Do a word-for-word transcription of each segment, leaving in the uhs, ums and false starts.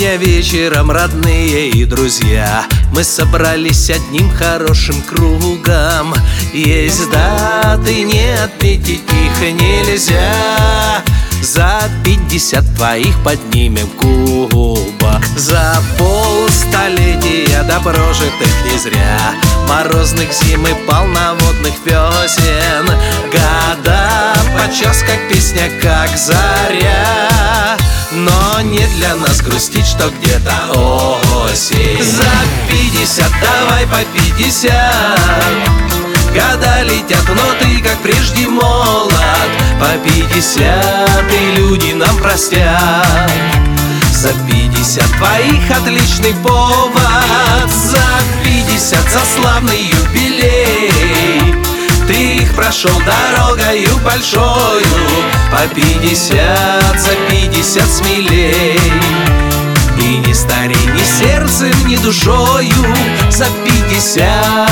Сегодня вечером, родные и друзья, мы собрались одним хорошим кругом. Есть даты, не отметить их нельзя. За пятьдесят твоих поднимем куба. За полстолетия до прожитых не зря, морозных зим и полноводных весен. Года подчас как песня, как заря. Но не для нас грустить, что где-то осень. За пятьдесят давай по пятьдесят. Года летят, но ты, как прежде, молод. По пятьдесят и люди нам простят. За пятьдесят твоих отличный повод. За пятьдесят за славный юбилей. Ты их прошел дорогою большою. По пятьдесят, за пятьдесят смелей. И ни старей, ни сердцем, ни душою. За пятьдесят.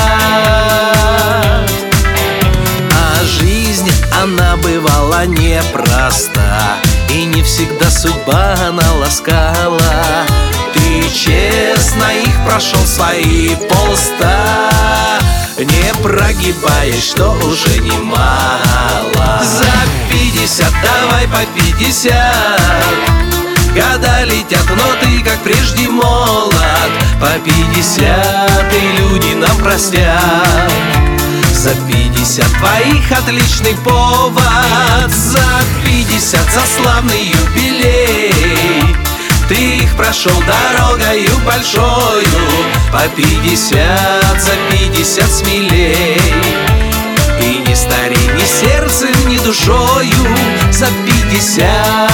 А жизнь, она бывала непроста, и не всегда судьба она ласкала. Ты честно их прошел свои полста, не прогибаясь, что уже немало. За пятьдесят давай по пятьдесят. Года летят, но ты, как прежде, молод. По пятьдесят и люди нам простят. За пятьдесят твоих отличный повод. За пятьдесят за славный юбилей. Ты их прошел дорогою большою. По пятьдесят, за пятьдесят смелей. И ни старей, ни сердцем, ни душою. За пятьдесят.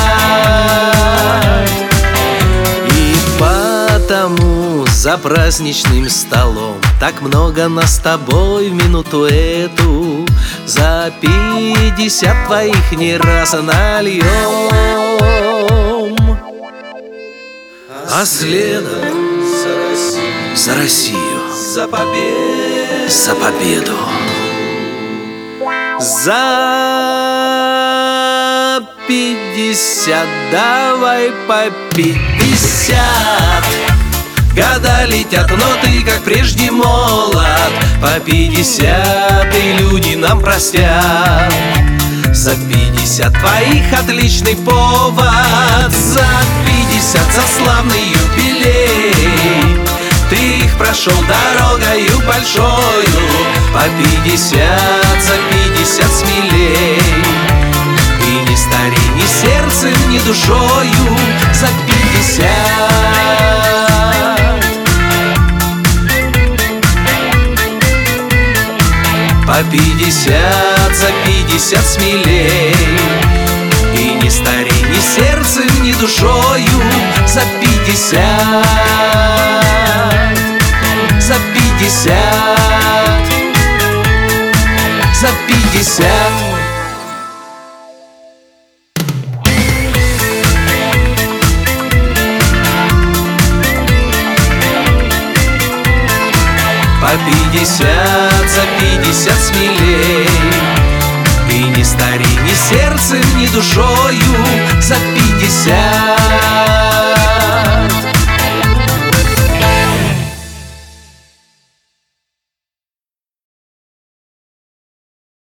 И потому за праздничным столом так много нас с тобой в минуту эту. За пятьдесят твоих не раз нальем. А следом за Россию, за Россию, за победу, за победу, за пятьдесят давай по пятьдесят. Года летят, но ты, как прежде, молод. По пятьдесят и люди нам простят. За пятьдесят твоих отличный повод. За пятьдесят за славный юбилей. Ты их прошел дорогою большою. По пятьдесят, за пятьдесят смелей. И ни старей, ни сердцем, ни душою. За пятьдесят. По пятьдесят, за пятьдесят смелей. И ни старей, ни сердцем, ни душою. За пятьдесят. За пятьдесят. За пятьдесят. По пятьдесят, за пятьдесят смелей. И ни старей, ни сердцем, ни душою. За пятьдесят.